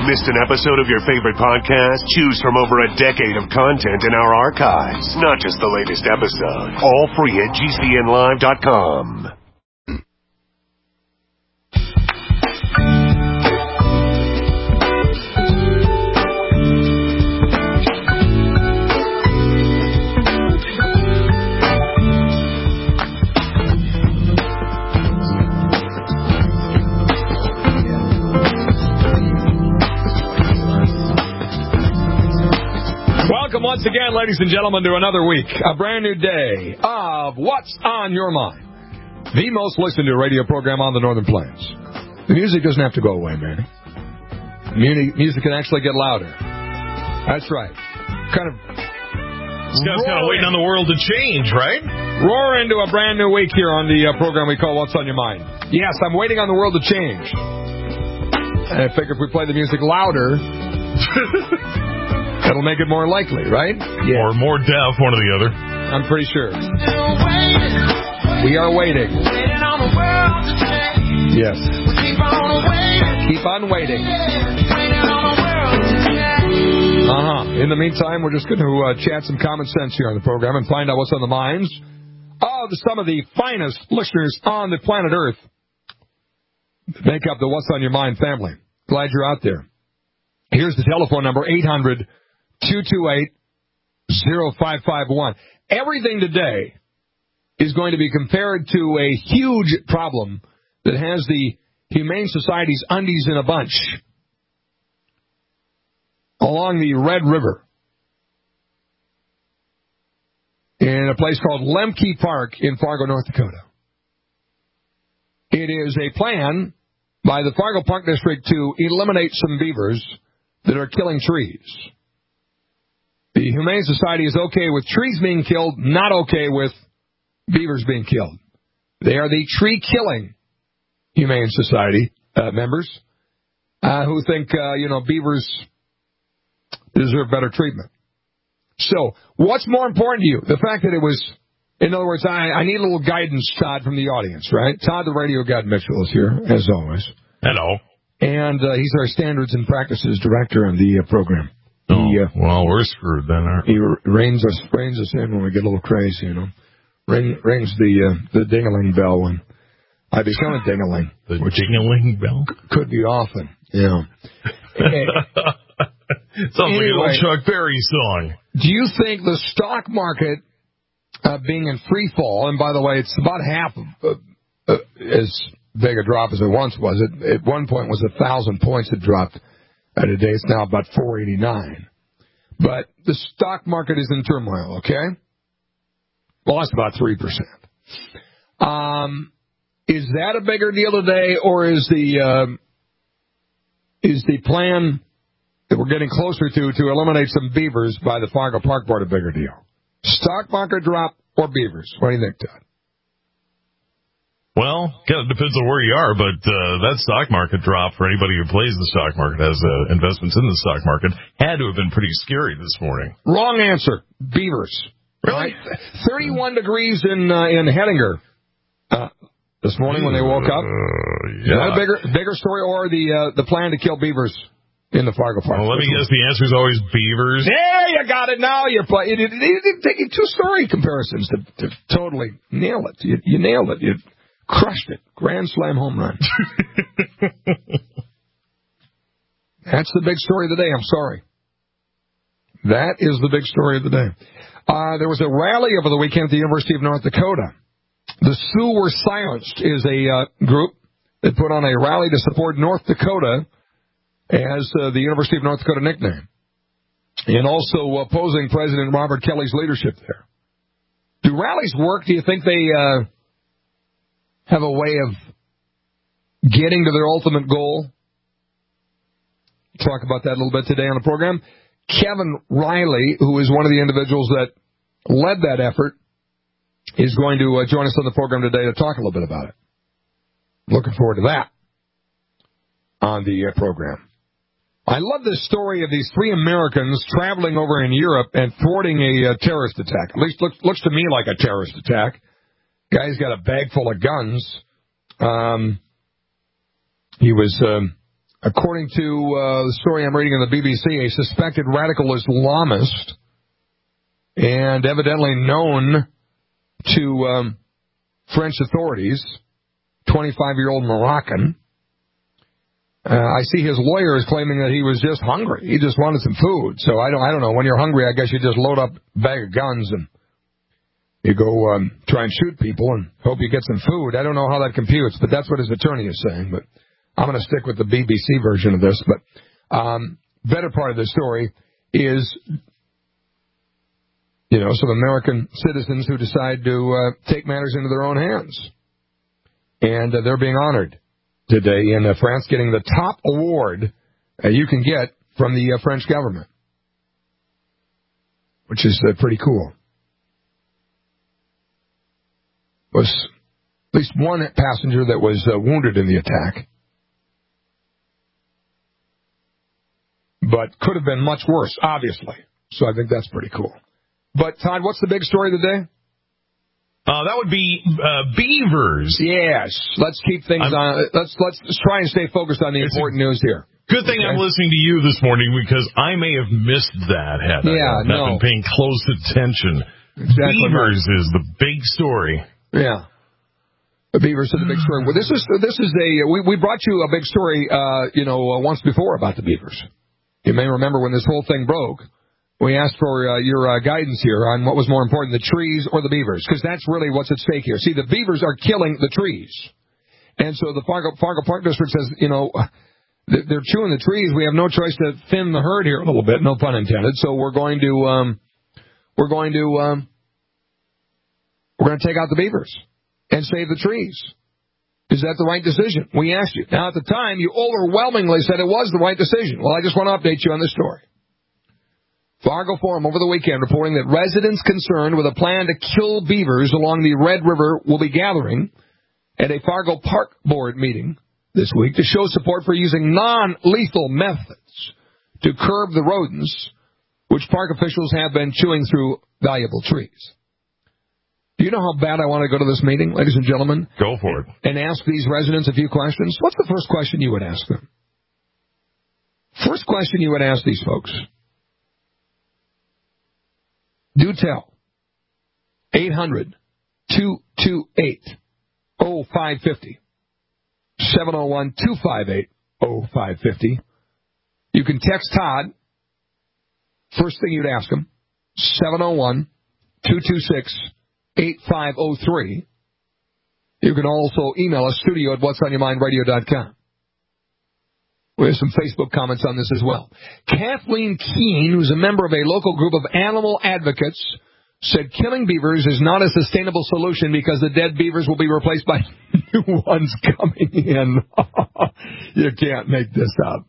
Missed an episode of your favorite podcast? Choose from over a decade of content in our archives. Not just the latest episode. All free at GCNlive.com. Welcome once again, ladies and gentlemen, to another week, a brand new day of What's on Your Mind, the most listened to radio program on the Northern Plains. The music doesn't have to go away, man. Music can actually get louder. That's right. This guy's kind of waiting on the world to change, right? Roar into a brand new week here on the program we call What's on Your Mind. Yes, I'm waiting on the world to change. And I figure if we play the music louder... That'll make it more likely, right? Yeah. Or more deaf, one or the other. I'm pretty sure. We are waiting. Yes. Keep on waiting. In the meantime, we're just going to chat some common sense here on the program and find out what's on the minds of some of the finest listeners on the planet Earth. Make up the What's on Your Mind family. Glad you're out there. Here's the telephone number, 800-228-0551. Everything today is going to be compared to a huge problem that has the Humane Society's undies in a bunch along the Red River in a place called Lemke Park in Fargo, North Dakota. It is a plan by the Fargo Park District to eliminate some beavers that are killing trees. The Humane Society is okay with trees being killed, not okay with beavers being killed. They are the tree-killing Humane Society members who think, beavers deserve better treatment. So, what's more important to you? The fact that it was, in other words, I need a little guidance, Todd, from the audience, right? Todd, the radio god Mitchell, is here, as always. Hello. And he's our Standards and Practices Director on the program. Well, we're screwed then, aren't we? He reins us in when we get a little crazy, Rings the ding-a-ling bell when I become a ding-a-ling. The ding-a-ling bell? Could be often, yeah. Sounds like an old Chuck Berry song. Do you think the stock market being in free fall, and by the way, it's about half as big a drop as it once was. It at one point was 1,000 points it dropped at a day. It's now about 489. But the stock market is in turmoil, okay? Well, that's about 3%. Is that a bigger deal today, or is the plan that we're getting closer to eliminate some beavers by the Fargo Park Board a bigger deal? Stock market drop or beavers? What do you think, Todd? Well, kind of depends on where you are, but that stock market drop for anybody who plays the stock market, has investments in the stock market, had to have been pretty scary this morning. Wrong answer. Beavers. Really? 31 degrees in Hettinger this morning when they woke up. Yeah. Is that a bigger story, or the plan to kill beavers in the Fargo Park? Well, let me guess, the answer is always beavers. Yeah, you got it now. It didn't take you two-story comparisons to totally nail it. You nailed it. You crushed it. Grand slam home run. That's the big story of the day. I'm sorry. That is the big story of the day. There was a rally over the weekend at the University of North Dakota. The Sioux Were Silenced is a group that put on a rally to support North Dakota as the University of North Dakota nickname, and also opposing President Robert Kelly's leadership there. Do rallies work? Do you think they have a way of getting to their ultimate goal? Talk about that a little bit today on the program. Kevin Riley, who is one of the individuals that led that effort, is going to join us on the program today to talk a little bit about it. Looking forward to that on the program. I love this story of these three Americans traveling over in Europe and thwarting a terrorist attack. At least looks to me like a terrorist attack. Guy's got a bag full of guns. He was according to the story I'm reading on the BBC, a suspected radical Islamist and evidently known to French authorities, 25-year-old Moroccan. I see his lawyer is claiming that he was just hungry. He just wanted some food. So I don't know. When you're hungry, I guess you just load up a bag of guns and you go try and shoot people and hope you get some food. I don't know how that computes, but that's what his attorney is saying. But I'm going to stick with the BBC version of this. But better part of the story is, some American citizens who decide to take matters into their own hands. And they're being honored today in France, getting the top award you can get from the French government, which is pretty cool. Was at least one passenger that was wounded in the attack, but could have been much worse, obviously. So I think that's pretty cool. But, Todd, what's the big story of the day? That would be beavers. Yes. Let's keep things on. Let's try and stay focused on the important news here. Good thing I'm listening to you this morning, because I may have missed that had I not been paying close attention. Exactly. Beavers is the big story. Yeah. The beavers are the big story. Well, this is we brought you a big story, once before about the beavers. You may remember when this whole thing broke. We asked for your guidance here on what was more important, the trees or the beavers, because that's really what's at stake here. See, the beavers are killing the trees. And so the Fargo Park District says, they're chewing the trees. We have no choice to thin the herd here a little bit, no pun intended. So we're going to take out the beavers and save the trees. Is that the right decision? We asked you. Now, at the time, you overwhelmingly said it was the right decision. Well, I just want to update you on this story. Fargo Forum over the weekend reporting that residents concerned with a plan to kill beavers along the Red River will be gathering at a Fargo Park Board meeting this week to show support for using non-lethal methods to curb the rodents, which park officials have been chewing through valuable trees. Do you know how bad I want to go to this meeting, ladies and gentlemen? Go for it. And ask these residents a few questions? What's the first question you would ask them? First question you would ask these folks. Do tell. 800-228-0550. 701-258-0550. You can text Todd. First thing you'd ask him. 701-226-8503. You can also email us, studio@whatsonyourmindradio.com. We have some Facebook comments on this as well. Kathleen Keene, who's a member of a local group of animal advocates, said killing beavers is not a sustainable solution because the dead beavers will be replaced by new ones coming in. You can't make this up.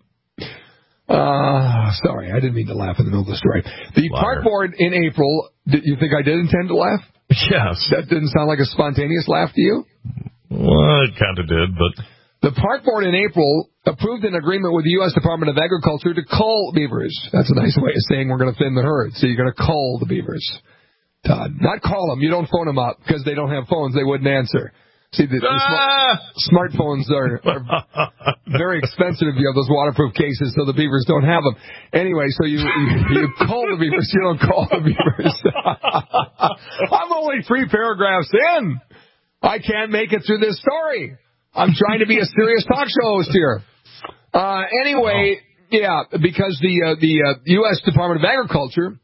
Sorry, I didn't mean to laugh in the middle of the story. The Park Board in April, did you think I did intend to laugh? Yes. That didn't sound like a spontaneous laugh to you? Well, it kind of did, but... The Park Board in April approved an agreement with the U.S. Department of Agriculture to cull beavers. That's a nice way of saying we're going to thin the herd. So you're going to cull the beavers, Todd. Not call them. You don't phone them up because they don't have phones. They wouldn't answer. See, the smartphones are very expensive if you have those waterproof cases, so the beavers don't have them. Anyway, so you call the beavers. You don't call the beavers. I'm only 3 paragraphs in. I can't make it through this story. I'm trying to be a serious talk show host here. Anyway, yeah, because the U.S. Department of Agriculture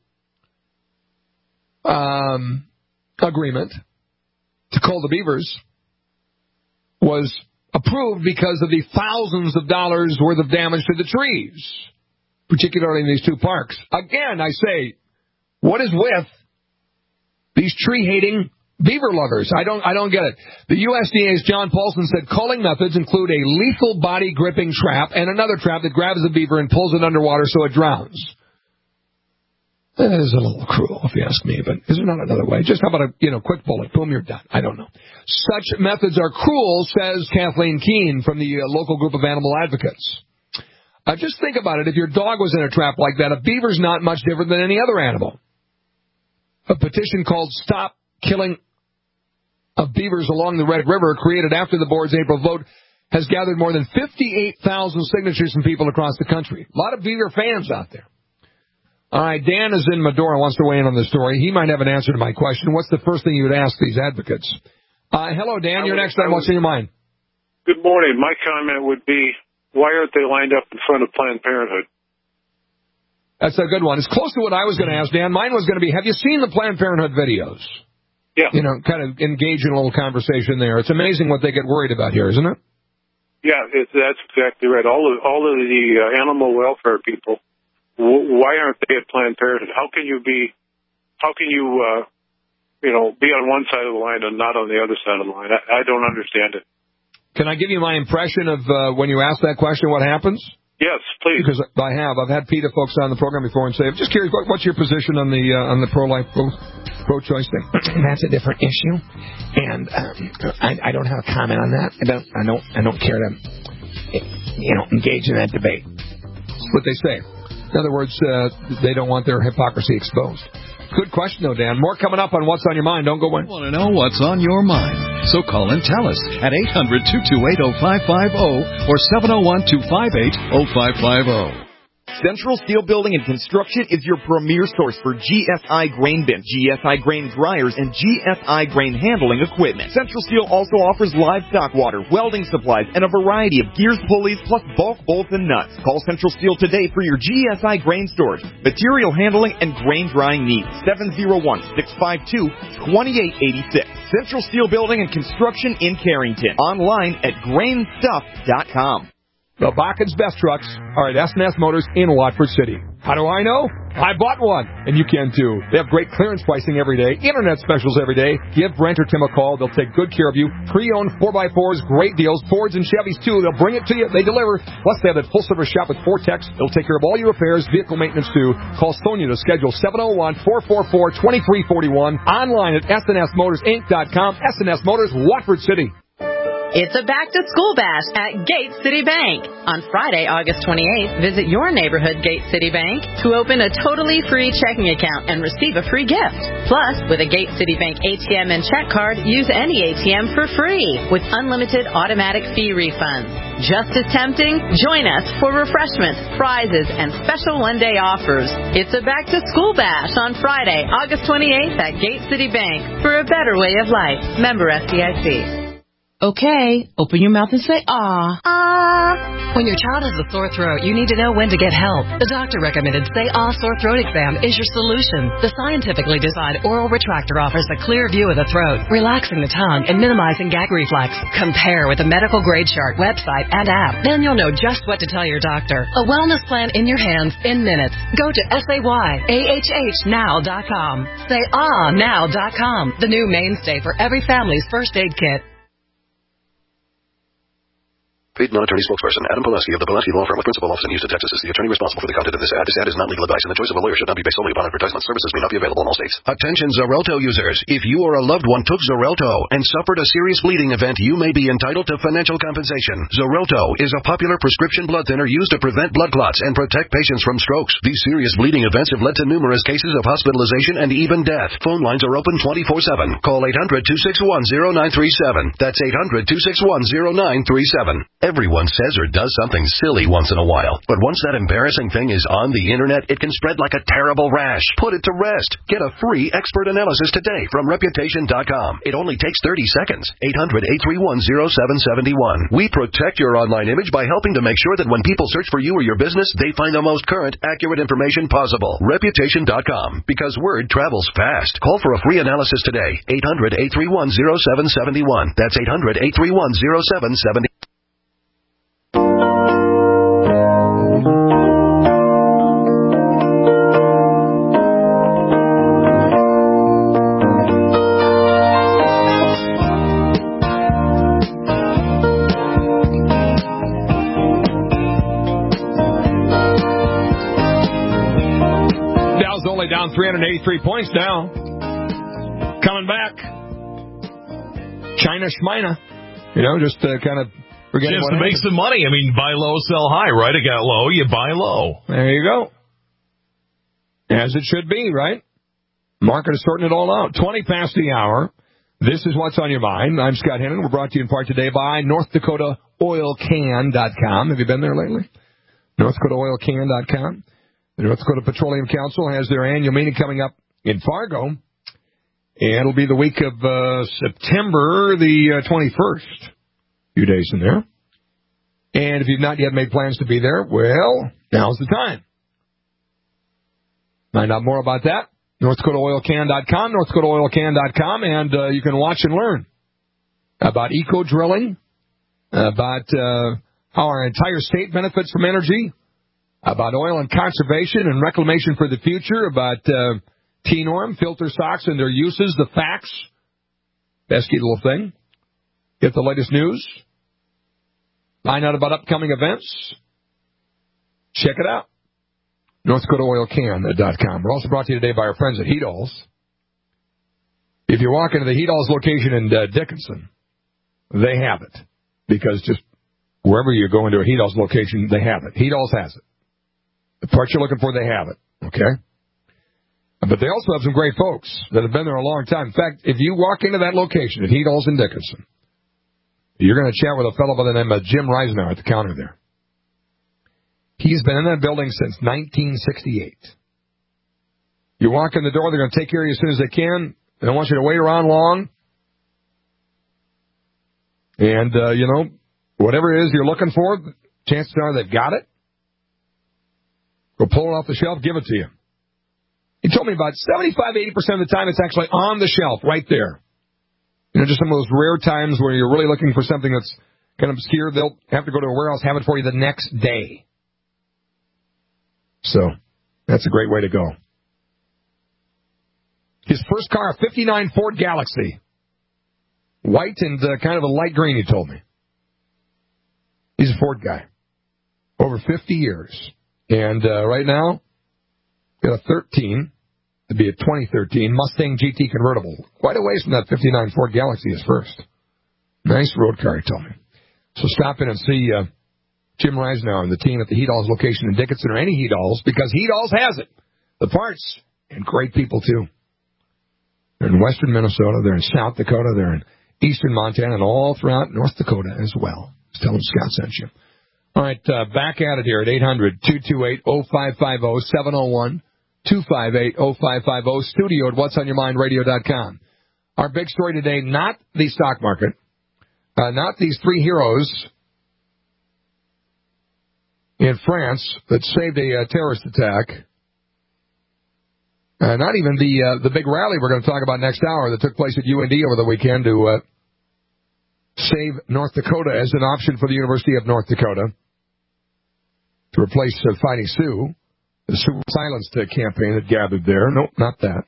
agreement to cull the beavers was approved because of the thousands of dollars worth of damage to the trees, particularly in these 2 parks. Again, I say, what is with these tree-hating beaver lovers? I don't get it. The USDA's John Paulson said culling methods include a lethal body gripping trap and another trap that grabs the beaver and pulls it underwater so it drowns. That is a little cruel, if you ask me, but is there not another way? Just how about a quick bullet, boom, you're done. I don't know. Such methods are cruel, says Kathleen Keene from the local group of animal advocates. Just think about it. If your dog was in a trap like that, a beaver's not much different than any other animal. A petition called Stop Killing of Beavers Along the Red River, created after the board's April vote, has gathered more than 58,000 signatures from people across the country. A lot of Beaver fans out there. All right, Dan is in Medora, wants to weigh in on the story. He might have an answer to my question. What's the first thing you would ask these advocates? Hello, Dan. You're next on What's in Your Mind. Good morning. My comment would be, why aren't they lined up in front of Planned Parenthood? That's a good one. It's close to what I was going to ask, Dan. Mine was going to be, have you seen the Planned Parenthood videos? Yeah. You know, kind of engage in a little conversation there. It's amazing what they get worried about here, isn't it? Yeah, that's exactly right. All of the animal welfare people, why aren't they at Planned Parenthood? How can you be on one side of the line and not on the other side of the line? I don't understand it. Can I give you my impression of when you ask that question, what happens? Yes, please. Because I've had PETA folks on the program before and say, I'm just curious, what's your position on the pro-life, pro-choice thing? That's a different issue, and I don't have a comment on that. I don't care to, engage in that debate. That's what they say. In other words, they don't want their hypocrisy exposed. Good question, though, Dan. More coming up on What's on Your Mind. Don't go away. Want to know what's on your mind? So call and tell us at 800-228-0550 or 701-258-0550. Central Steel Building and Construction is your premier source for GSI grain bins, GSI grain dryers, and GSI grain handling equipment. Central Steel also offers livestock water, welding supplies, and a variety of gears, pulleys, plus bulk bolts and nuts. Call Central Steel today for your GSI grain storage, material handling, and grain drying needs. 701-652-2886. Central Steel Building and Construction in Carrington. Online at grainstuff.com. The Bakken's best trucks are at S&S Motors in Watford City. How do I know? I bought one, and you can too. They have great clearance pricing every day, internet specials every day. Give Brent or Tim a call. They'll take good care of you. Pre-owned 4x4s, great deals. Fords and Chevys too. They'll bring it to you. They deliver. Plus, they have that full-service shop with 4 techs. They'll take care of all your repairs, vehicle maintenance too. Call Sonia to schedule 701-444-2341. Online at snsmotorsinc.com. S&S Motors, Watford City. It's a back-to-school bash at Gate City Bank. On Friday, August 28th, visit your neighborhood Gate City Bank to open a totally free checking account and receive a free gift. Plus, with a Gate City Bank ATM and check card, use any ATM for free with unlimited automatic fee refunds. Just as tempting? Join us for refreshments, prizes, and special one-day offers. It's a back-to-school bash on Friday, August 28th at Gate City Bank for a better way of life. Member FDIC. Okay, open your mouth and say, ah. Ah. When your child has a sore throat, you need to know when to get help. The doctor recommended Say Ah Sore Throat Exam is your solution. The scientifically designed oral retractor offers a clear view of the throat, relaxing the tongue and minimizing gag reflex. Compare with a medical grade chart, website, and app. Then you'll know just what to tell your doctor. A wellness plan in your hands in minutes. Go to SayAHHnow.com. SayAhNow.com, the new mainstay for every family's first aid kit. Paid non-attorney spokesperson Adam Pileski of the Pileski Law Firm with principal office in Houston, Texas is the attorney responsible for the content of this ad. This ad is not legal advice, and the choice of a lawyer should not be based solely upon advertisement. Services may not be available in all states. Attention Xarelto users. If you or a loved one took Xarelto and suffered a serious bleeding event, you may be entitled to financial compensation. Xarelto is a popular prescription blood thinner used to prevent blood clots and protect patients from strokes. These serious bleeding events have led to numerous cases of hospitalization and even death. Phone lines are open 24/7. Call 800-261-0937. That's 800-261-0937. Everyone says or does something silly once in a while. But once that embarrassing thing is on the internet, it can spread like a terrible rash. Put it to rest. Get a free expert analysis today from Reputation.com. It only takes 30 seconds. 800-831-0771. We protect your online image by helping to make sure that when people search for you or your business, they find the most current, accurate information possible. Reputation.com. Because word travels fast. Call for a free analysis today. 800-831-0771. That's 800-831-0771. Down 383 points now. Coming back. China Schmina. Just kind of forgetting just to make some money. I mean, buy low, sell high, right? It got low, you buy low. There you go. As it should be, right? Market is sorting it all out. 20 past the hour. This is What's on Your Mind. I'm Scott Hennon. We're brought to you in part today by NorthDakotaOilCan.com. Have you been there lately? NorthDakotaOilCan.com. The North Dakota Petroleum Council has their annual meeting coming up in Fargo, and it'll be the week of September the 21st. A few days in there. And if you've not yet made plans to be there, well, now's the time. Find out more about that. NorthDakotaOilCan.com, NorthDakotaOilCan.com, and you can watch and learn about eco-drilling, about how our entire state benefits from energy, about oil and conservation and reclamation for the future, about T-Norm, filter socks and their uses, the facts, pesky little thing. Get the latest news. Find out about upcoming events. Check it out. NorthDakotaOilCan.com. We're also brought to you today by our friends at Heatall's. If you walk into the Heatall's location in Dickinson, they have it. Because just wherever you go into a Heatall's location, they have it. Heatall's has it. The parts you're looking for, they have it. Okay? But they also have some great folks that have been there a long time. In fact, if you walk into that location at Heatall's in Dickinson, you're going to chat with a fellow by the name of Jim Reisenauer at the counter there. He's been in that building since 1968. You walk in the door, they're going to take care of you as soon as they can. They don't want you to wait around long. And, whatever it is you're looking for, chances are they've got it. Go pull it off the shelf, give it to you. He told me about 75-80% of the time it's actually on the shelf right there. Just some of those rare times where you're really looking for something that's kind of obscure, they'll have to go to a warehouse, have it for you the next day. So, that's a great way to go. His first car, a 59 Ford Galaxy. White and kind of a light green, he told me. He's a Ford guy. Over 50 years. And right now, got a 13, to be a 2013 Mustang GT convertible. Quite a ways from that 59 Ford Galaxy is first. Nice road car, he told me. So stop in and see Jim Reisenauer and the team at the Heatall's location in Dickinson, or any Heatall's, because Heatall's has it. The parts, and great people, too. They're in western Minnesota, they're in South Dakota, they're in eastern Montana, and all throughout North Dakota as well. Just tell them Scott sent you. All right, back at it here at 800-228-0550, 701-258-0550, studio at whatsonyourmindradio.com. Our big story today, not the stock market, not these three heroes in France that saved a terrorist attack. Not even the big rally we're going to talk about next hour that took place at UND over the weekend to save North Dakota as an option for the University of North Dakota to replace Fighting Sioux, the Sioux Silence campaign that gathered there. Nope, not that.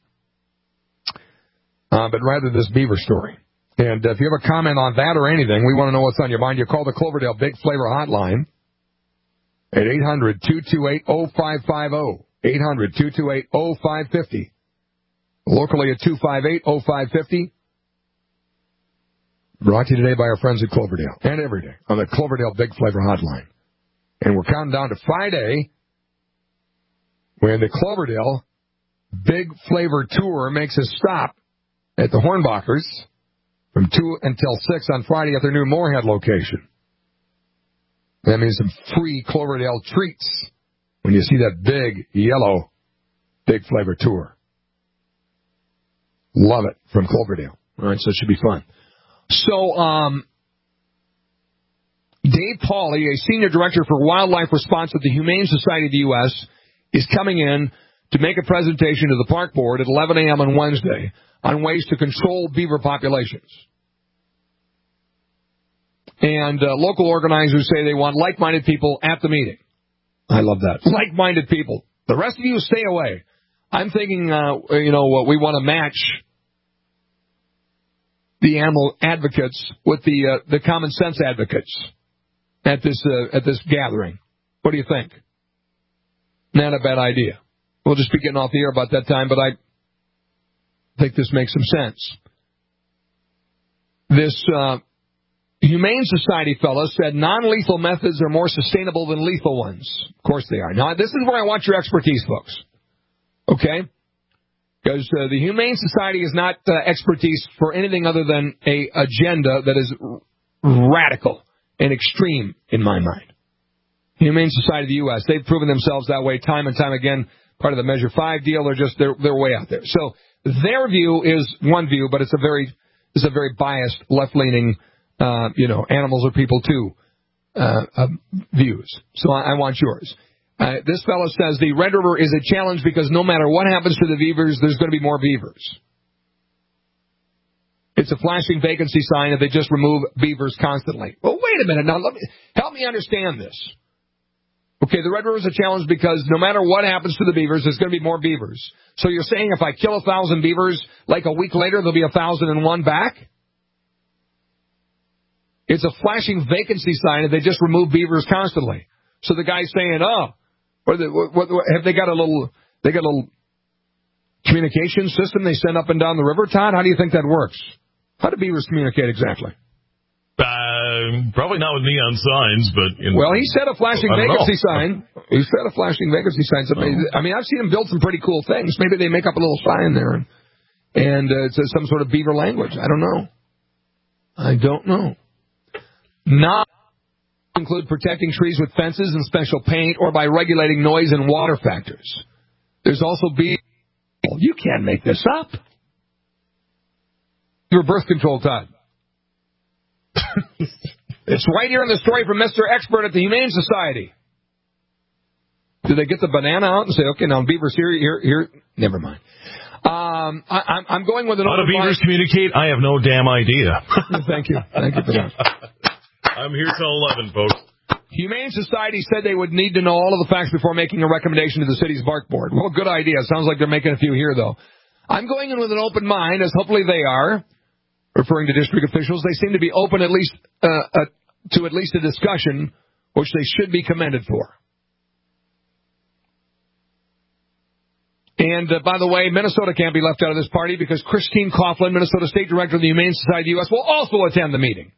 But rather this beaver story. And if you have a comment on that or anything, we want to know what's on your mind. You call the Cloverdale Big Flavor Hotline at 800-228-0550. 800-228-0550. Locally at 258-0550. Brought to you today by our friends at Cloverdale. And every day on the Cloverdale Big Flavor Hotline. And we're counting down to Friday when the Cloverdale Big Flavor Tour makes a stop at the Hornbachers from 2 until 6 on Friday at their new Moorhead location. That means some free Cloverdale treats when you see that big, yellow, Big Flavor Tour. Love it from Cloverdale. All right, so it should be fun. So, Dave Pauly, a senior director for wildlife response at the Humane Society of the U.S., is coming in to make a presentation to the park board at 11 a.m. on Wednesday on ways to control beaver populations. And local organizers say they want like-minded people at the meeting. I love that. Like-minded people. The rest of you stay away. I'm thinking, we want to match the animal advocates with the common sense advocates at this gathering. What do you think? Not a bad idea. We'll just be getting off the air about that time, but I think this makes some sense. This Humane Society fellow said non-lethal methods are more sustainable than lethal ones. Of course they are. Now, this is where I want your expertise, folks. Okay? Because the Humane Society is not expertise for anything other than a agenda that is radical and extreme in my mind. Humane Society of the U.S., they've proven themselves that way time and time again. Part of the Measure 5 deal, they're way out there. So their view is one view, but it's a very biased, left-leaning, animals are people too views. So I want yours. This fellow says the Red River is a challenge because no matter what happens to the beavers, there's going to be more beavers. It's a flashing vacancy sign if they just remove beavers constantly. Well, wait a minute now. Help me understand this. Okay, the Red River is a challenge because no matter what happens to the beavers, there's going to be more beavers. So you're saying if I kill 1,000 beavers, like a week later, there'll be 1,001 back? It's a flashing vacancy sign if they just remove beavers constantly. So the guy's saying, have they got a little communication system they send up and down the river, Todd? How do you think that works? How do beavers communicate exactly? Probably not with neon signs, but... Well, he said a flashing vacancy sign. He said a flashing vacancy sign. I mean, I've seen him build some pretty cool things. Maybe they make up a little sign there, and it's some sort of beaver language. I don't know. Not include protecting trees with fences and special paint or by regulating noise and water factors. There's also you can't make this up. Your birth control, Todd. It's right here in the story from Mr. Expert at the Humane Society. Did they get the banana out and say, okay, now beavers here? Never mind. I'm going with an... How do beavers communicate? I have no damn idea. Thank you for that. I'm here till 11, folks. Humane Society said they would need to know all of the facts before making a recommendation to the city's bark board. Well, good idea. Sounds like they're making a few here, though. I'm going in with an open mind, as hopefully they are. Referring to district officials, they seem to be open at least to at least a discussion, which they should be commended for. And, by the way, Minnesota can't be left out of this party because Christine Coughlin, Minnesota State Director of the Humane Society of the U.S., will also attend the meeting.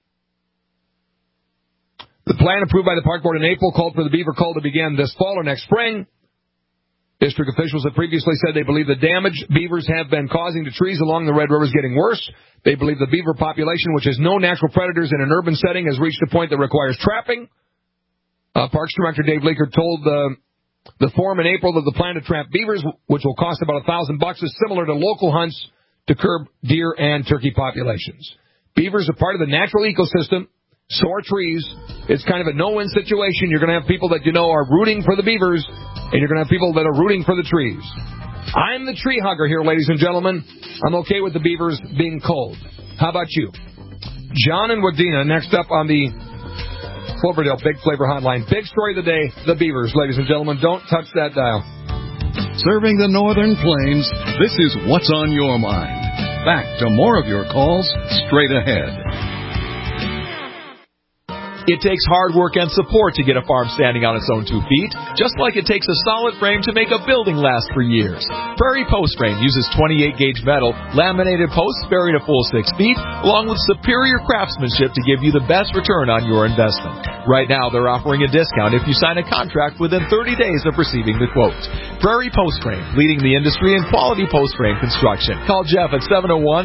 The plan approved by the Park Board in April called for the beaver cull to begin this fall or next spring. District officials have previously said they believe the damage beavers have been causing to trees along the Red River is getting worse. They believe the beaver population, which has no natural predators in an urban setting, has reached a point that requires trapping. Parks Director Dave Leaker told the forum in April that the plan to trap beavers, which will cost about $1,000, is similar to local hunts to curb deer and turkey populations. Beavers are part of the natural ecosystem. So are trees. It's kind of a no-win situation. You're going to have people that are rooting for the beavers, and you're going to have people that are rooting for the trees. I'm the tree hugger here, ladies and gentlemen. I'm okay with the beavers being culled. How about you? John and Wadena next up on the Cloverdale Big Flavor Hotline. Big story of the day, the beavers, ladies and gentlemen. Don't touch that dial. Serving the Northern Plains, this is What's on Your Mind. Back to more of your calls straight ahead. It takes hard work and support to get a farm standing on its own 2 feet, just like it takes a solid frame to make a building last for years. Prairie Post Frame uses 28-gauge metal, laminated posts buried a full 6 feet, along with superior craftsmanship to give you the best return on your investment. Right now, they're offering a discount if you sign a contract within 30 days of receiving the quote. Prairie Post Frame, leading the industry in quality post frame construction. Call Jeff at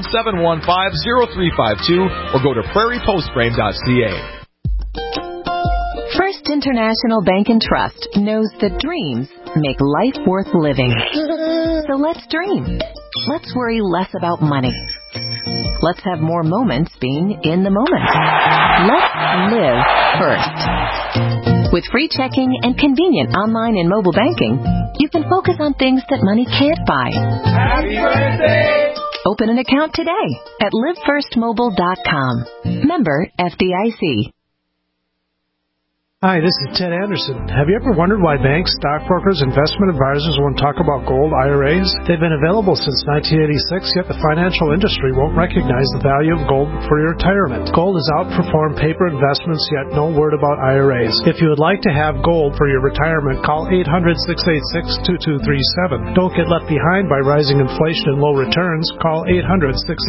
701-715-0352 or go to prairiepostframe.ca. First International Bank and Trust knows that dreams make life worth living. So let's dream. Let's worry less about money. Let's have more moments being in the moment. Let's live first. With free checking and convenient online and mobile banking, you can focus on things that money can't buy. Happy birthday! Open an account today at livefirstmobile.com. Member FDIC. Hi, this is Ted Anderson. Have you ever wondered why banks, stockbrokers, investment advisors won't talk about gold IRAs? They've been available since 1986, yet the financial industry won't recognize the value of gold for your retirement. Gold has outperformed paper investments, yet no word about IRAs. If you would like to have gold for your retirement, call 800-686-2237. Don't get left behind by rising inflation and low returns. Call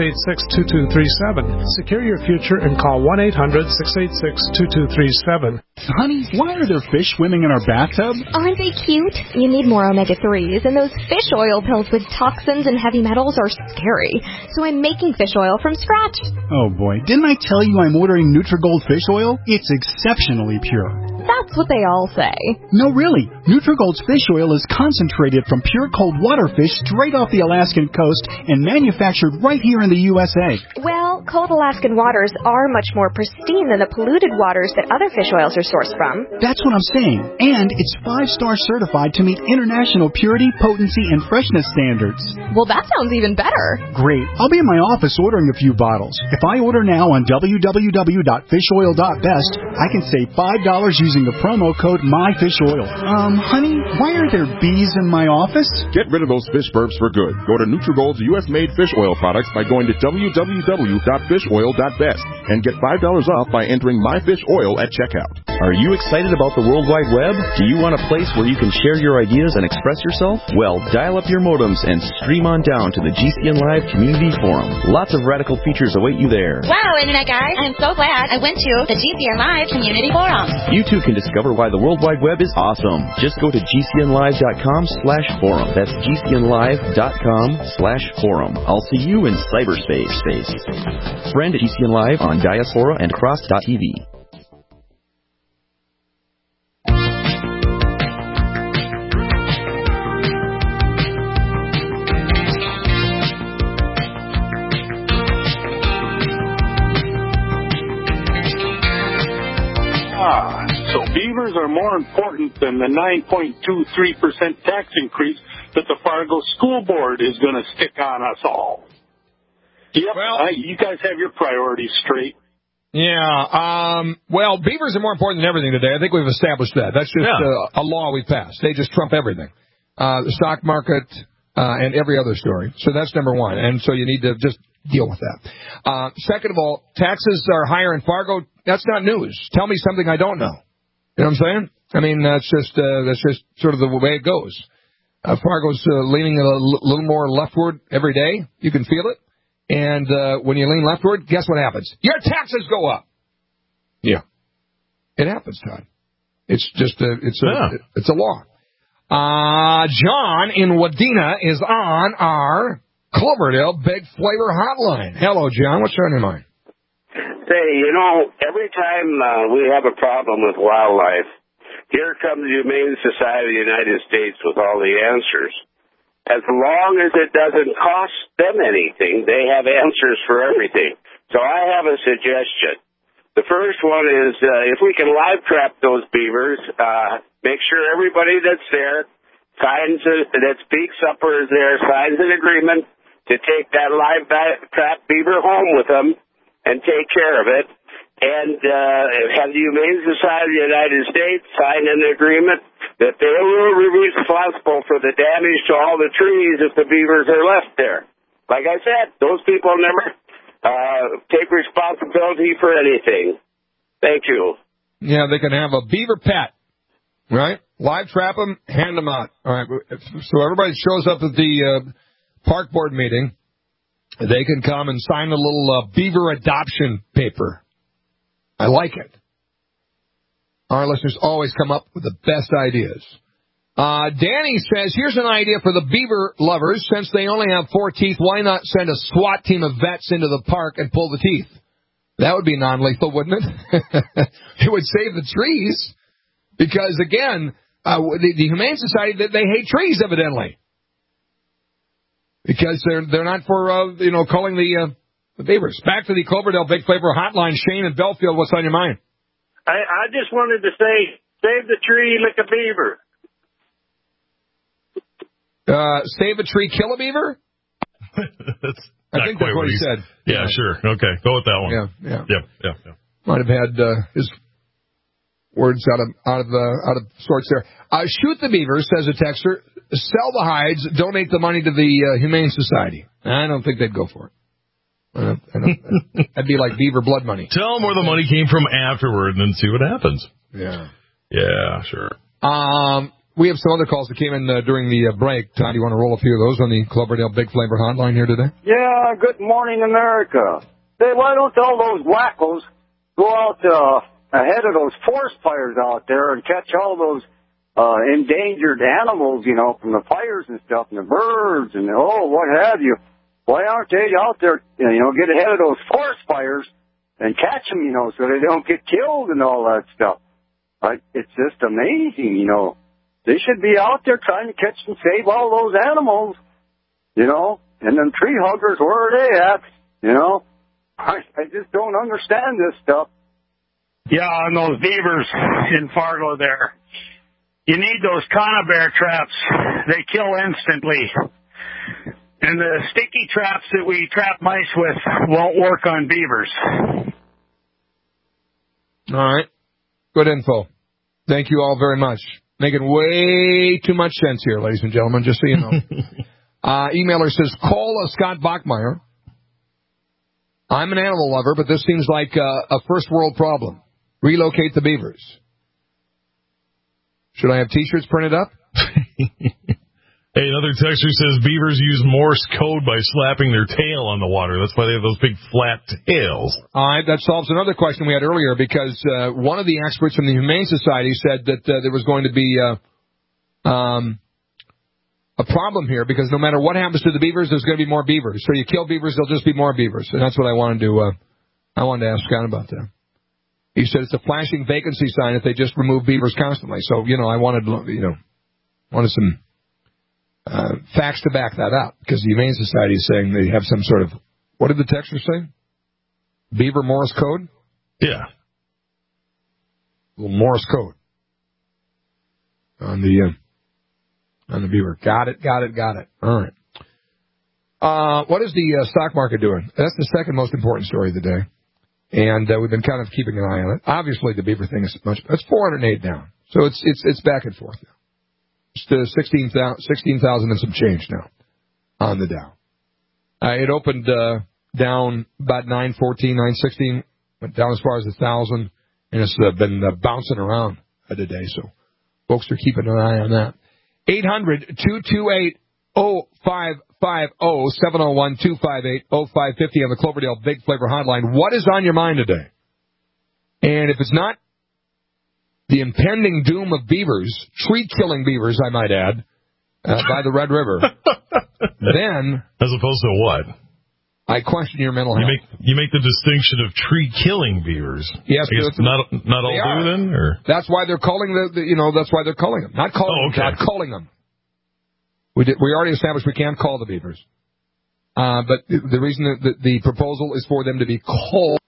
800-686-2237. Secure your future and call 1-800-686-2237. Honey, why are there fish swimming in our bathtub? Aren't they cute? You need more omega-3s, and those fish oil pills with toxins and heavy metals are scary. So I'm making fish oil from scratch. Oh boy, didn't I tell you I'm ordering Nutrigold fish oil? It's exceptionally pure. That's what they all say. No, really. Nutrigold's fish oil is concentrated from pure cold water fish straight off the Alaskan coast and manufactured right here in the USA. Well, cold Alaskan waters are much more pristine than the polluted waters that other fish oils are sourced from. That's what I'm saying. And it's 5-star certified to meet international purity, potency, and freshness standards. Well, that sounds even better. Great. I'll be in my office ordering a few bottles. If I order now on www.fishoil.best, I can save $5 using the promo code MyFishOil. Honey, why are there bees in my office? Get rid of those fish burps for good. Go to Nutrigold's U.S.-made fish oil products by going to www.fishoil.best and get $5 off by entering MyFishOil at checkout. Are you excited about the World Wide Web? Do you want a place where you can share your ideas and express yourself? Well, dial up your modems and stream on down to the GCN Live Community Forum. Lots of radical features await you there. Wow, Internet guys, I'm so glad I went to the GCN Live Community Forum. You too can discover why the World Wide Web is awesome. Just go to gcnlive.com/forum. That's gcnlive.com/forum. I'll see you in cyberspace. Friend GCN Live on Diaspora and Cross.tv. So beavers are more important than the 9.23% tax increase that the Fargo School Board is going to stick on us all. Yep, you guys have your priorities straight. Yeah, well, beavers are more important than everything today. I think we've established that. That's just a law we passed. They just trump everything. The stock market and every other story. So that's number one. And so you need to just deal with that. Second of all, taxes are higher in Fargo. That's not news. Tell me something I don't know. You know what I'm saying? I mean, that's just sort of the way it goes. Fargo's leaning a little more leftward every day. You can feel it. And when you lean leftward, guess what happens? Your taxes go up. Yeah. It happens, Todd. It's just it's a law. John in Wadena is on our Cloverdale Big Flavor Hotline. Hello, John. What's on your mind? Say, every time we have a problem with wildlife, here comes the Humane Society of the United States with all the answers. As long as it doesn't cost them anything, they have answers for everything. So I have a suggestion. The first one is if we can live trap those beavers, make sure everybody that's there signs that's Peak Supper is there, signs an agreement to take that live trap beaver home with them and take care of it. And have the Humane Society of the United States sign an agreement that they will be responsible for the damage to all the trees if the beavers are left there. Like I said, those people never take responsibility for anything. Thank you. Yeah, they can have a beaver pet, right? Live trap them, hand them out. All right. So everybody shows up at the park board meeting. They can come and sign a little beaver adoption paper. I like it. Our listeners always come up with the best ideas. Danny says, here's an idea for the beaver lovers. Since they only have 4 teeth, why not send a SWAT team of vets into the park and pull the teeth? That would be non-lethal, wouldn't it? It would save the trees. Because, again, the Humane Society, they hate trees, evidently. Because they're not for, culling the beavers. Back to the Cloverdale Big Flavor Hotline. Shane in Belfield, what's on your mind? I just wanted to say, save the tree, lick a beaver. Save a tree, kill a beaver? I think that's what he said. Yeah, sure. Okay, go with that one. Yeah. Yep. Might have had his words out of sorts there. Shoot the beaver, says a texter. Sell the hides. Donate the money to the Humane Society. I don't think they'd go for it. That'd be like beaver blood money. Tell them where the money came from afterward and then see what happens. Yeah, sure. We have some other calls that came in during the break. Todd, do you want to roll a few of those on the Cloverdale Big Flavor Hotline here today? Yeah, good morning, America. Hey, why don't all those wackos go out to ahead of those forest fires out there and catch all those endangered animals, from the fires and stuff, and the birds and what have you. Why aren't they out there, get ahead of those forest fires and catch them, so they don't get killed and all that stuff? It's just amazing, They should be out there trying to catch and save all those animals, and them tree huggers, where are they at, I just don't understand this stuff. Yeah, on those beavers in Fargo there. You need those conibear traps. They kill instantly. And the sticky traps that we trap mice with won't work on beavers. All right. Good info. Thank you all very much. Making way too much sense here, ladies and gentlemen, just so you know. Emailer says, call Scott Bachmeyer. I'm an animal lover, but this seems like a first world problem. Relocate the beavers. Should I have T-shirts printed up? Hey, another texter says beavers use Morse code by slapping their tail on the water. That's why they have those big flat tails. All right, that solves another question we had earlier, because one of the experts from the Humane Society said that there was going to be a problem here, because no matter what happens to the beavers, there's going to be more beavers. So you kill beavers, there'll just be more beavers. And that's what I wanted to ask Scott about that. He said it's a flashing vacancy sign if they just remove beavers constantly. So, I wanted some facts to back that up, because the Humane Society is saying they have some sort of, what did the texter say? Beaver Morse code? Yeah. Little Morse code on the beaver. Got it. All right. What is the stock market doing? That's the second most important story of the day. And we've been kind of keeping an eye on it. Obviously, the beaver thing is it's 408 down. So it's back and forth now. It's to 16,000 and some change now on the Dow. It opened down about 914, 916, went down as far as 1,000, and it's been bouncing around today. So folks are keeping an eye on that. 800-228-0550, 701-258-0550 on the Cloverdale Big Flavor Hotline. What is on your mind today? And if it's not the impending doom of beavers, tree-killing beavers, I might add, by the Red River, then... As opposed to what? I question your mental health. You make the distinction of tree-killing beavers. Yes, I guess not all do then? Or? That's why they're calling that's why they're calling them. Not calling them, not calling them. We already established we can't call the beavers. But the reason that the proposal is for them to be called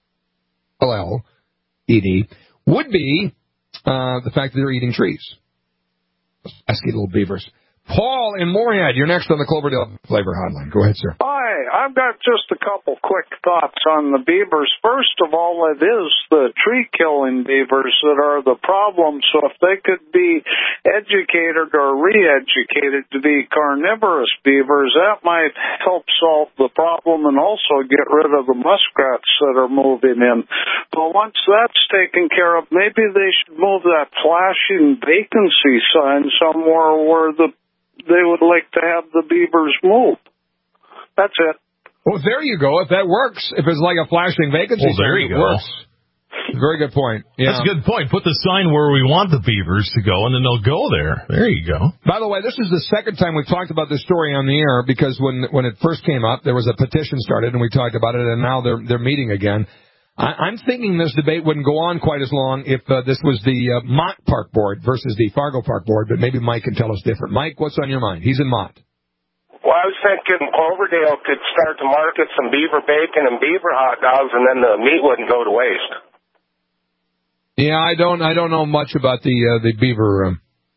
LLED would be the fact that they're eating trees. Pesky little beavers. Paul in Moorhead, you're next on the Cloverdale Flavor Hotline. Go ahead, sir. Hi, I've got just a couple quick thoughts on the beavers. First of all, it is the tree-killing beavers that are the problem. So if they could be educated or re-educated to be carnivorous beavers, that might help solve the problem and also get rid of the muskrats that are moving in. But once that's taken care of, maybe they should move that flashing vacancy sign somewhere where they would like to have the beavers move. That's it. Well, there you go. If that works, if it's like a flashing vacancy sign, it works. Very good point. Yeah. That's a good point. Put the sign where we want the beavers to go, and then they'll go there. There you go. By the way, this is the second time we've talked about this story on the air, because when it first came up, there was a petition started, and we talked about it, and now they're meeting again. I'm thinking this debate wouldn't go on quite as long if this was the Mott Park Board versus the Fargo Park Board, but maybe Mike can tell us different. Mike, what's on your mind? He's in Mott. Well, I was thinking Cloverdale could start to market some beaver bacon and beaver hot dogs, and then the meat wouldn't go to waste. Yeah, I don't know much about the beaver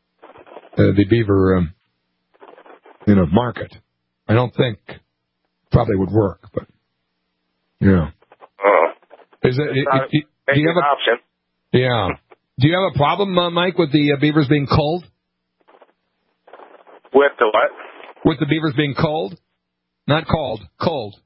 market. I don't think probably would work, but yeah. Is it? Do you have an option? Yeah. Do you have a problem, Mike, with the beavers being culled? With the what? With the beavers being culled? Not called, culled.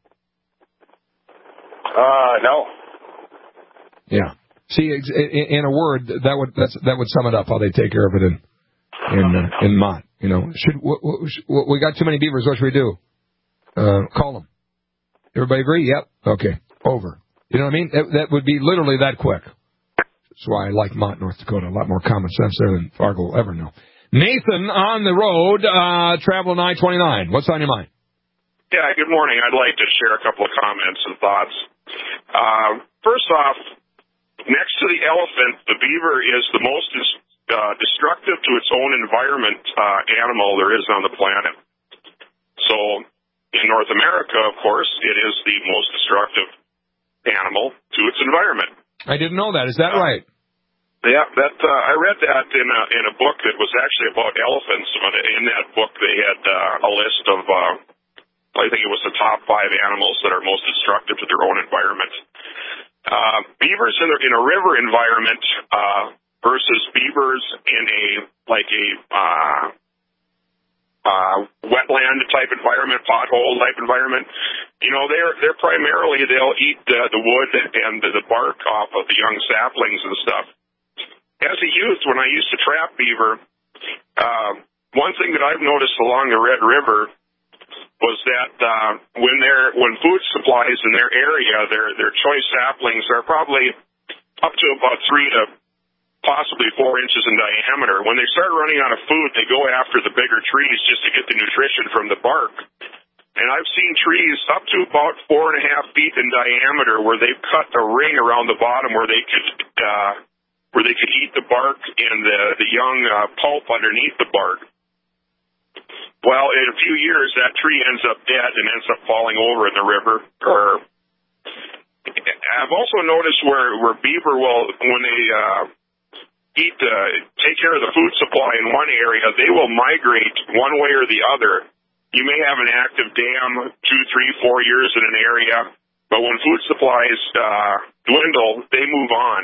No. Yeah. See, in a word, that would sum it up how they take care of it in Mott. We got too many beavers. What should we do? Call them. Everybody agree? Yep. Okay. Over. You know what I mean? That would be literally that quick. That's why I like Mott, North Dakota. A lot more common sense there than Fargo will ever know. Nathan on the road, traveling I-29. What's on your mind? Yeah, good morning. I'd like to share a couple of comments and thoughts. First off, next to the elephant, the beaver is the most destructive to its own environment animal there is on the planet. So in North America, of course, it is the most destructive animal to its environment. I didn't know that. Is that right? Yeah, I read that in a book that was actually about elephants. In that book, they had a list of, I think it was the top 5 animals that are most destructive to their own environment. Beavers in a river environment versus beavers in a wetland type environment, pothole type environment. You know, they're primarily, they'll eat the wood and the bark off of the young saplings and stuff. As a youth, when I used to trap beaver, one thing that I've noticed along the Red River was that when food supplies in their area, their choice saplings are probably up to about 3 to possibly 4 inches in diameter. When they start running out of food, they go after the bigger trees just to get the nutrition from the bark. And I've seen trees up to about 4.5 feet in diameter where they've cut a ring around the bottom where they could eat the bark and the young pulp underneath the bark. Well, in a few years, that tree ends up dead and ends up falling over in the river. I've also noticed where beaver will, when they take care of the food supply in one area, they will migrate one way or the other. You may have an active dam 2, 3, 4 years in an area, but when food supplies dwindle, they move on.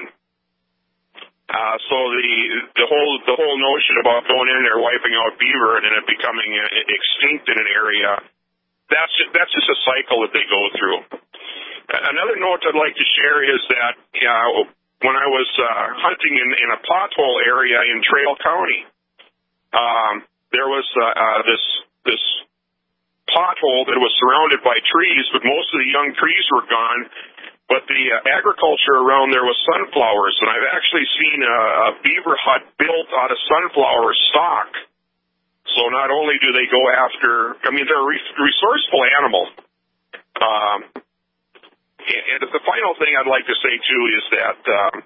So the whole notion about going in there, wiping out beaver, and then it becoming extinct in an area, that's just a cycle that they go through. Another note I'd like to share is that when I was hunting in a pothole area in Trail County, there was this pothole that was surrounded by trees, but most of the young trees were gone. But the agriculture around there was sunflowers, and I've actually seen a beaver hut built out of sunflower stock. So not only do they go after, I mean, they're a resourceful animal. And the final thing I'd like to say, too, is that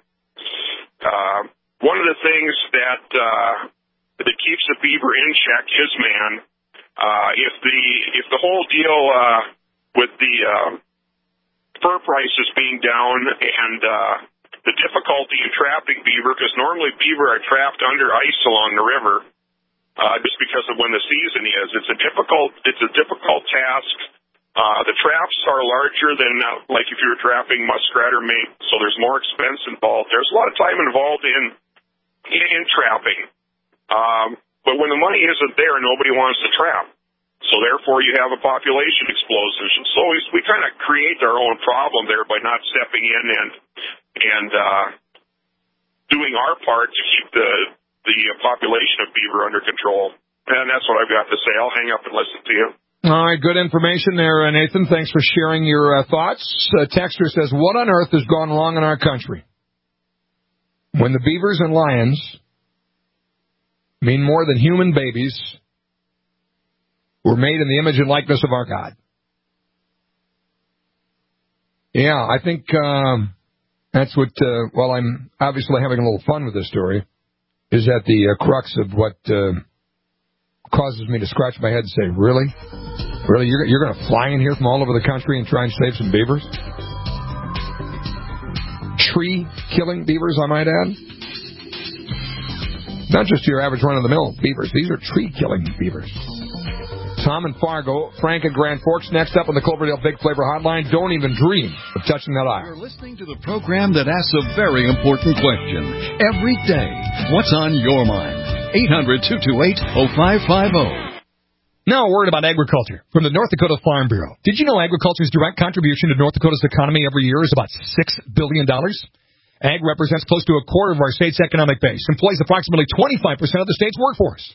one of the things that keeps the beaver in check is man. If the whole deal with the fur prices being down and the difficulty in trapping beaver, because normally beaver are trapped under ice along the river just because of when the season is. It's a difficult task. The traps are larger than like if you were trapping muskrat or mink, so there's more expense involved. There's a lot of time involved in trapping. But when the money isn't there, nobody wants to trap. So therefore, you have a population explosion. So we kind of create our own problem there by not stepping in and doing our part to keep the population of beaver under control. And that's what I've got to say. I'll hang up and listen to you. All right, good information there, Nathan. Thanks for sharing your thoughts. Texter says, what on earth has gone wrong in our country? When the beavers and lions mean more than human babies were made in the image and likeness of our God. Yeah, I think that's what, while I'm obviously having a little fun with this story, is at the crux of what causes me to scratch my head and say, really? Really? You're going to fly in here from all over the country and try and save some beavers? Tree-killing beavers, I might add. Not just your average run-of-the-mill beavers. These are tree-killing beavers. Tom and Fargo, Frank and Grand Forks, next up on the Cloverdale Big Flavor Hotline. Don't even dream of touching that aisle. You're listening to the program that asks a very important question every day. What's on your mind? 800-228-0550. Now a word about agriculture from the North Dakota Farm Bureau. Did you know agriculture's direct contribution to North Dakota's economy every year is about $6 billion? Ag represents close to a quarter of our state's economic base, employs approximately 25% of the state's workforce.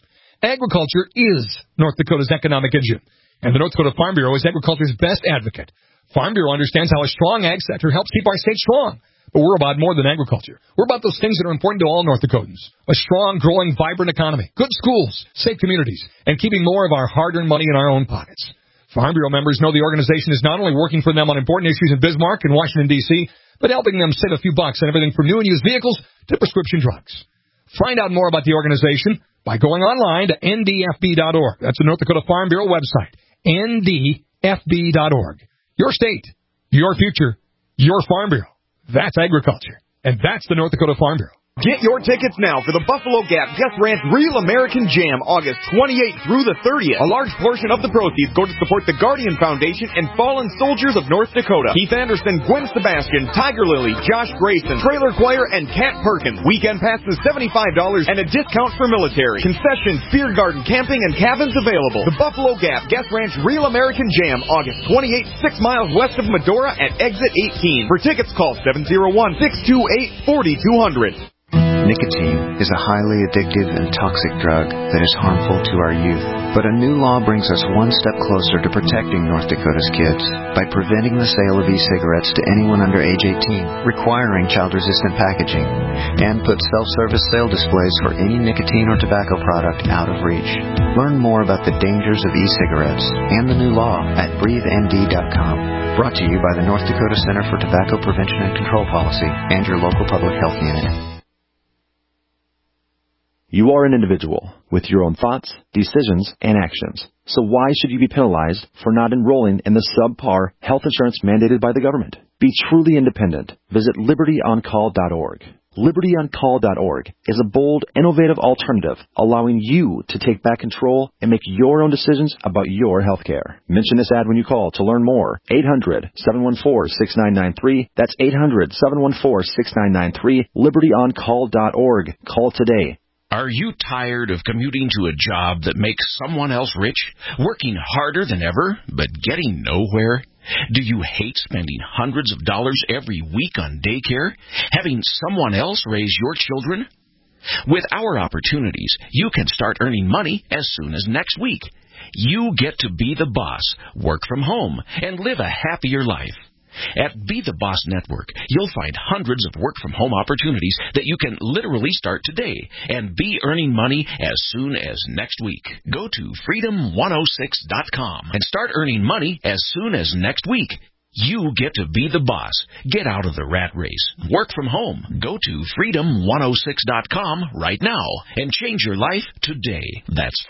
Agriculture is North Dakota's economic engine, and the North Dakota Farm Bureau is agriculture's best advocate. Farm Bureau understands how a strong ag sector helps keep our state strong. But we're about more than agriculture. We're about those things that are important to all North Dakotans. A strong, growing, vibrant economy, good schools, safe communities, and keeping more of our hard-earned money in our own pockets. Farm Bureau members know the organization is not only working for them on important issues in Bismarck and Washington, D.C., but helping them save a few bucks on everything from new and used vehicles to prescription drugs. Find out more about the organization by going online to ndfb.org. That's the North Dakota Farm Bureau website, ndfb.org. Your state, your future, your Farm Bureau. That's agriculture, and that's the North Dakota Farm Bureau. Get your tickets now for the Buffalo Gap Death Ranch Real American Jam, August 28th through the 30th. A large portion of the proceeds go to support the Guardian Foundation and Fallen Soldiers of North Dakota. Keith Anderson, Gwen Sebastian, Tiger Lily, Josh Grayson, Trailer Choir, and Kat Perkins. Weekend passes $75 and a discount for military. Concessions, beer garden, camping, and cabins available. The Buffalo Gap Death Ranch Real American Jam, August 28th, 6 miles west of Medora at Exit 18. For tickets, call 701-628-4200. Nicotine is a highly addictive and toxic drug that is harmful to our youth. But a new law brings us one step closer to protecting North Dakota's kids by preventing the sale of e-cigarettes to anyone under age 18, requiring child-resistant packaging, and puts self-service sale displays for any nicotine or tobacco product out of reach. Learn more about the dangers of e-cigarettes and the new law at breathend.com. Brought to you by the North Dakota Center for Tobacco Prevention and Control Policy and your local public health unit. You are an individual with your own thoughts, decisions, and actions. So why should you be penalized for not enrolling in the subpar health insurance mandated by the government? Be truly independent. Visit libertyoncall.org. LibertyOnCall.org is a bold, innovative alternative allowing you to take back control and make your own decisions about your health care. Mention this ad when you call to learn more. 800-714-6993. That's 800-714-6993. LibertyOnCall.org. Call today. Are you tired of commuting to a job that makes someone else rich, working harder than ever, but getting nowhere? Do you hate spending hundreds of dollars every week on daycare, having someone else raise your children? With our opportunities, you can start earning money as soon as next week. You get to be the boss, work from home, and live a happier life. At Be the Boss Network, you'll find hundreds of work-from-home opportunities that you can literally start today and be earning money as soon as next week. Go to freedom106.com and start earning money as soon as next week. You get to be the boss. Get out of the rat race. Work from home. Go to freedom106.com right now and change your life today. That's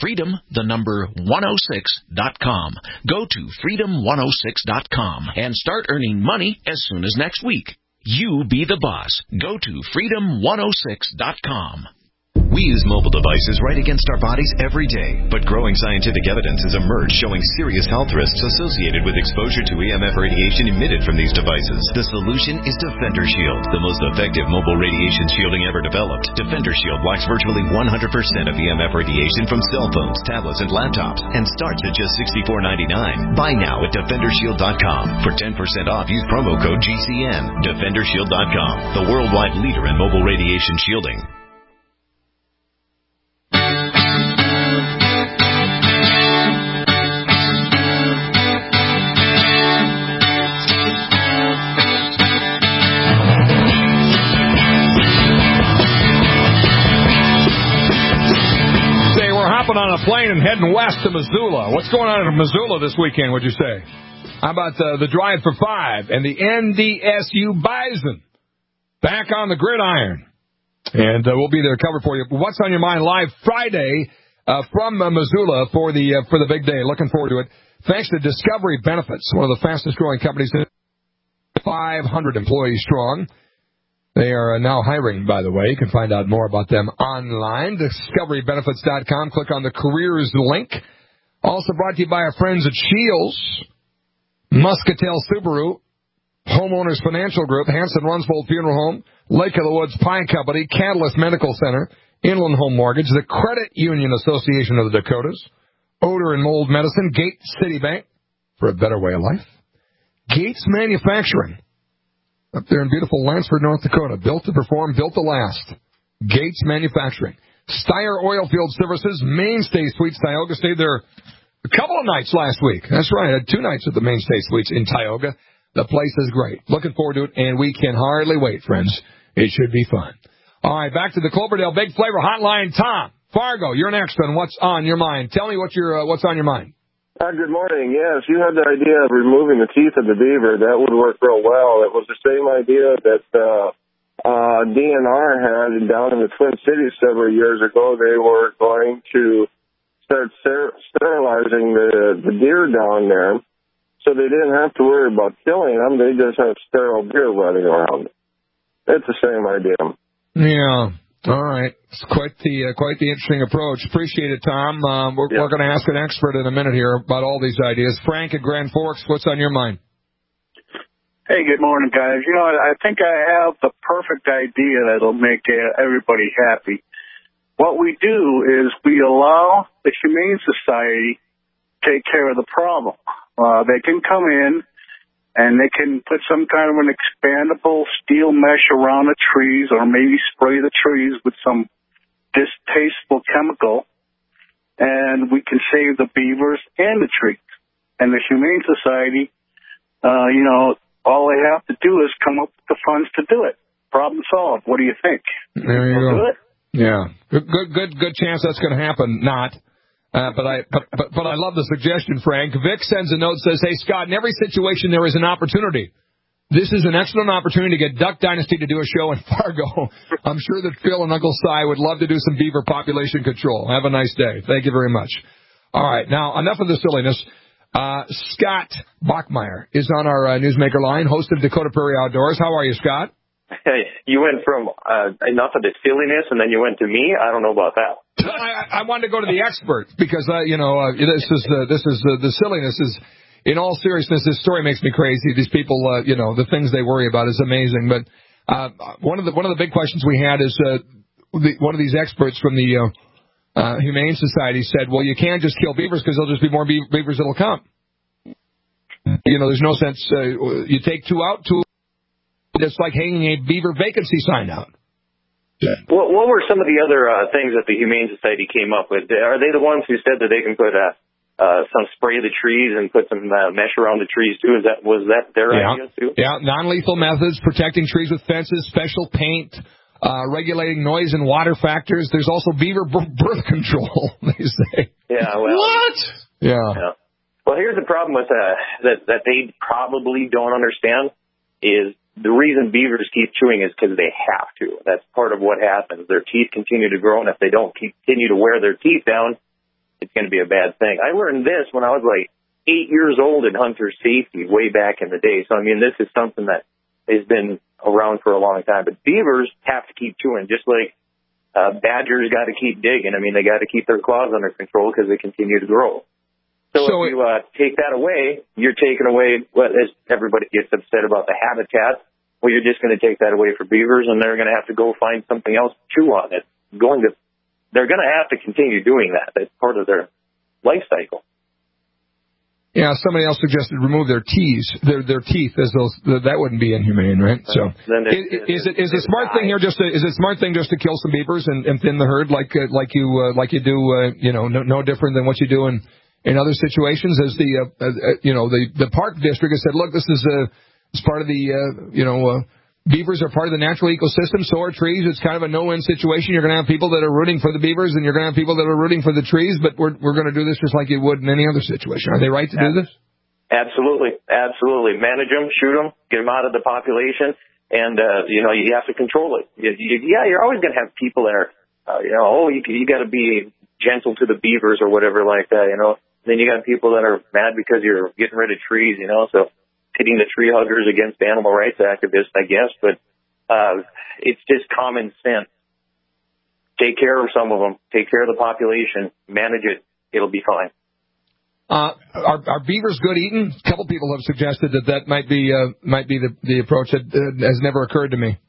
freedom106.com. Go to freedom106.com and start earning money as soon as next week. You be the boss. Go to freedom106.com. We use mobile devices right against our bodies every day, but growing scientific evidence has emerged showing serious health risks associated with exposure to EMF radiation emitted from these devices. The solution is Defender Shield, the most effective mobile radiation shielding ever developed. Defender Shield blocks virtually 100% of EMF radiation from cell phones, tablets, and laptops, and starts at just $64.99. Buy now at DefenderShield.com. For 10% off, use promo code GCN. DefenderShield.com, the worldwide leader in mobile radiation shielding. On a plane and heading west to Missoula. What's going on in Missoula this weekend, would you say? How about the Drive for Five and the NDSU Bison back on the gridiron? And we'll be there to cover for you. What's on Your Mind live Friday from Missoula for the big day. Looking forward to it. Thanks to Discovery Benefits, one of the fastest growing companies, 500 employees strong. They are now hiring, by the way. You can find out more about them online. DiscoveryBenefits.com. Click on the careers link. Also brought to you by our friends at Shields, Muscatel Subaru, Homeowners Financial Group, Hanson Runsvold Funeral Home, Lake of the Woods Pine Company, Catalyst Medical Center, Inland Home Mortgage, the Credit Union Association of the Dakotas, Odor and Mold Medicine, Gates City Bank, for a better way of life, Gates Manufacturing, up there in beautiful Lansford, North Dakota. Built to perform, built to last. Gates Manufacturing. Steyr Oilfield Services, Mainstay Suites, Tioga. Stayed there a couple of nights last week. That's right. I had 2 nights at the Mainstay Suites in Tioga. The place is great. Looking forward to it, and we can hardly wait, friends. It should be fun. All right, back to the Cloverdale Big Flavor Hotline. Tom, Fargo, you're next on What's on Your Mind. Tell me what's on your mind. Good morning. Yes, you had the idea of removing the teeth of the beaver. That would work real well. It was the same idea that DNR had down in the Twin Cities several years ago. They were going to start sterilizing the deer down there, so they didn't have to worry about killing them. They just have sterile deer running around. It's the same idea. Yeah. All right. It's quite the interesting approach. Appreciate it, Tom. We're going to ask an expert in a minute here about all these ideas. Frank at Grand Forks, what's on your mind? Hey, good morning, guys. You know, I think I have the perfect idea that'll make everybody happy. What we do is we allow the Humane Society to take care of the problem. They can come in and they can put some kind of an expandable steel mesh around the trees or maybe spray the trees with some distasteful chemical, and we can save the beavers and the trees. And the Humane Society, all they have to do is come up with the funds to do it. Problem solved. What do you think? There you go. Do it? Yeah. Good chance that's going to happen. Not. But I love the suggestion, Frank. Vic sends a note, says, hey, Scott, in every situation there is an opportunity. This is an excellent opportunity to get Duck Dynasty to do a show in Fargo. I'm sure that Phil and Uncle Si would love to do some beaver population control. Have a nice day. Thank you very much. All right. Now, enough of the silliness. Scott Bachmeyer is on our Newsmaker line, host of Dakota Prairie Outdoors. How are you, Scott? Hey, you went from enough of the silliness, and then you went to me. I don't know about that. I wanted to go to the expert because this is the silliness is. In all seriousness, this story makes me crazy. These people, the things they worry about is amazing. But one of the big questions we had is one of these experts from the Humane Society said, well, you can't just kill beavers because there'll just be more beavers that'll come. There's no sense. You take 2 out, 2. It's like hanging a beaver vacancy sign out. What were some of the other things that the Humane Society came up with? Are they the ones who said that they can put some spray of the trees and put some mesh around the trees too? Was that their idea too? Yeah, non-lethal methods, protecting trees with fences, special paint, regulating noise and water factors. There's also beaver birth control, they say. Yeah, well. What? Yeah. Well, here's the problem with that they probably don't understand is the reason beavers keep chewing is because they have to. That's part of what happens. Their teeth continue to grow, and if they don't continue to wear their teeth down, it's going to be a bad thing. I learned this when I was like 8 years old in hunter safety way back in the day. So, this is something that has been around for a long time. But beavers have to keep chewing, just like badgers got to keep digging. They got to keep their claws under control because they continue to grow. So if you take that away, you're taking away as everybody gets upset about the habitat. Well, you're just going to take that away for beavers, and they're going to have to go find something else to chew on. They're going to have to continue doing that. That's part of their life cycle. Yeah, somebody else suggested remove their teeth, their teeth, as those that wouldn't be inhumane, right? So, is it a smart thing here? Is it a smart thing just to kill some beavers and thin the herd like you do? No different than what you do in other situations. As the park district has said, look, this is part of the beavers are part of the natural ecosystem. So are trees. It's kind of a no-win situation. You're going to have people that are rooting for the beavers, and you're going to have people that are rooting for the trees. But we're going to do this just like you would in any other situation. Are they right to do this? Absolutely, absolutely. Manage them, shoot them, get them out of the population, and you have to control it. You're always going to have people that are, you got to be gentle to the beavers or whatever like that. Then you got people that are mad because you're getting rid of trees. So. Pitting the tree huggers against animal rights activists, I guess, but it's just common sense. Take care of some of them. Take care of the population. Manage it. It'll be fine. Are beavers good eating? A couple people have suggested that might be the approach that has never occurred to me.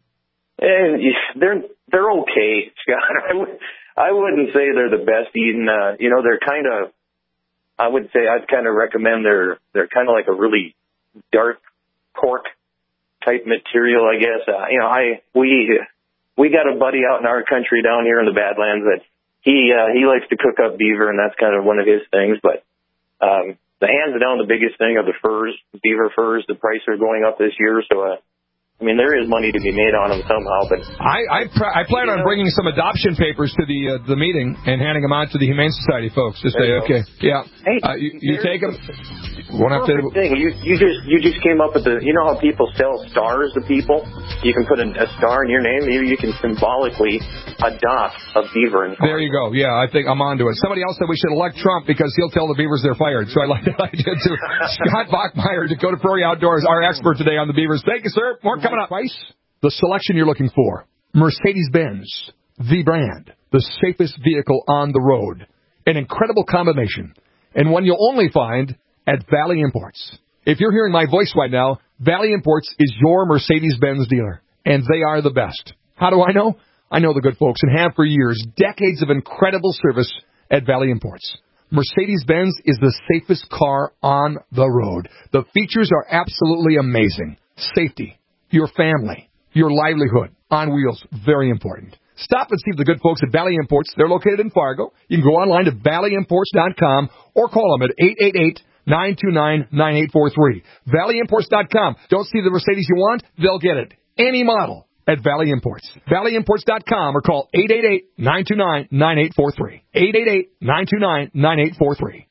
They're okay, Scott. I wouldn't say they're the best eating. They're kind of. I would say I'd kind of recommend they're kind of like a really dark pork type material, I guess. We we got a buddy out in our country down here in the Badlands that he likes to cook up beaver, and that's kind of one of his things. But the hands down, the biggest thing are the furs, beaver furs. The prices are going up this year, so I mean, there is money to be made on them somehow, but I plan on bringing some adoption papers to the meeting and handing them out to the Humane Society folks to say, okay, yeah, hey, you take them. Won't have to. Thing. You just came up with you know how people sell stars to people? You can put a star in your name. Maybe you can symbolically adopt a beaver. There you go. Yeah, I think I'm onto it. Somebody else said we should elect Trump because he'll tell the beavers they're fired. So I like that idea too. Scott Bachmeyer, Dakota Prairie Outdoors, our expert today on the beavers. Thank you, sir. More coming up. The selection you're looking for. Mercedes-Benz, the brand, the safest vehicle on the road. An incredible combination, and one you'll only find at Valley Imports. If you're hearing my voice right now, Valley Imports is your Mercedes-Benz dealer, and they are the best. How do I know? I know the good folks and have for years, decades of incredible service at Valley Imports. Mercedes-Benz is the safest car on the road. The features are absolutely amazing. Safety, your family, your livelihood, on wheels, very important. Stop and see the good folks at Valley Imports. They're located in Fargo. You can go online to valleyimports.com or call them at 888-929-9843. Valleyimports.com. Don't see the Mercedes you want? They'll get it. Any model at Valley Imports. Valleyimports.com or call 888-929-9843. 888-929-9843.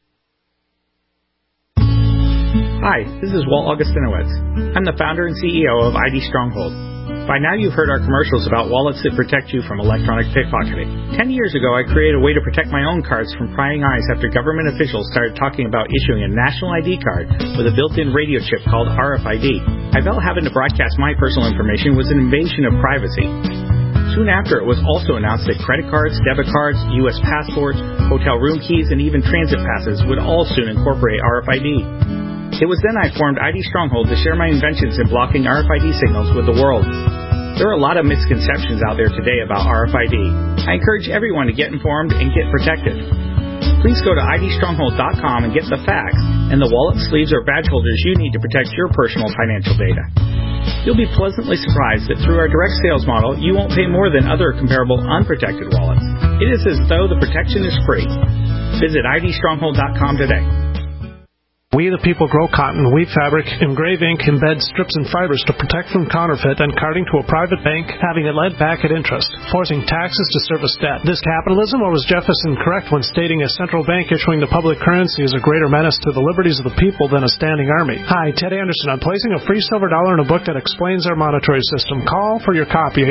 Hi, this is Walt Augustinowitz. I'm the founder and CEO of ID Stronghold. By now you've heard our commercials about wallets that protect you from electronic pickpocketing. 10 years ago, I created a way to protect my own cards from prying eyes after government officials started talking about issuing a national ID card with a built-in radio chip called RFID. I felt having to broadcast my personal information was an invasion of privacy. Soon after, it was also announced that credit cards, debit cards, U.S. passports, hotel room keys, and even transit passes would all soon incorporate RFID. It was then I formed ID Stronghold to share my inventions in blocking RFID signals with the world. There are a lot of misconceptions out there today about RFID. I encourage everyone to get informed and get protected. Please go to idstronghold.com and get the facts and the wallet, sleeves, or badge holders you need to protect your personal financial data. You'll be pleasantly surprised that through our direct sales model, you won't pay more than other comparable unprotected wallets. It is as though the protection is free. Visit idstronghold.com today. We the people grow cotton, weave fabric, engrave ink, embed strips and fibers to protect from counterfeit and carting to a private bank, having it lent back at interest, forcing taxes to service debt. This capitalism, or was Jefferson correct when stating a central bank issuing the public currency is a greater menace to the liberties of the people than a standing army? Hi, Ted Anderson. I'm placing a free silver dollar in a book that explains our monetary system. Call for your copy,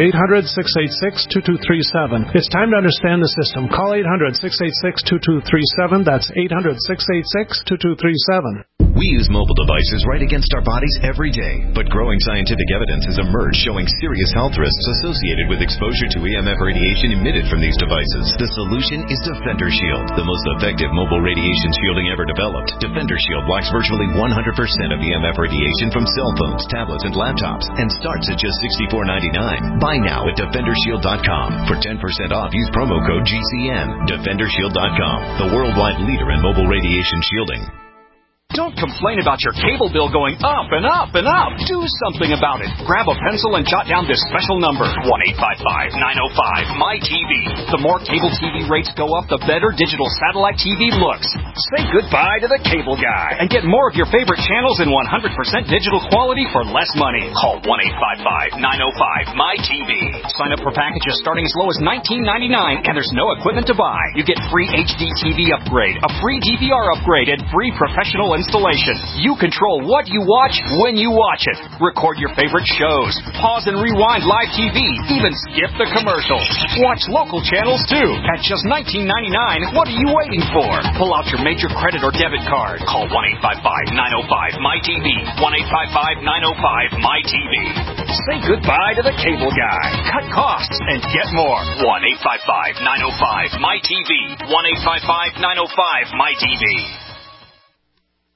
800-686-2237. It's time to understand the system. Call 800-686-2237. That's 800-686-2237. We use mobile devices right against our bodies every day, but growing scientific evidence has emerged showing serious health risks associated with exposure to EMF radiation emitted from these devices. The solution is Defender Shield, the most effective mobile radiation shielding ever developed. Defender Shield blocks virtually 100% of EMF radiation from cell phones, tablets, and laptops, and starts at just $64.99. Buy now at DefenderShield.com. For 10% off, use promo code GCN. DefenderShield.com, the worldwide leader in mobile radiation shielding. Don't complain about your cable bill going up and up and up. Do something about it. Grab a pencil and jot down this special number, 1-855-905-MY-TV. The more cable TV rates go up, the better digital satellite TV looks. Say goodbye to the cable guy and get more of your favorite channels in 100% digital quality for less money. Call 1-855-905-MY-TV. Sign up for packages starting as low as $19.99, and there's no equipment to buy. You get free HD TV upgrade, a free DVR upgrade, and free professional installation. You control what you watch when you watch it. Record your favorite shows. Pause and rewind live TV. Even skip the commercials. Watch local channels too. At just $19.99, what are you waiting for? Pull out your major credit or debit card. Call 1-855-905-MY-TV. 1-855-905-MY-TV. Say goodbye to the cable guy. Cut costs and get more. 1-855-905-MY-TV. 1-855-905-MY-TV.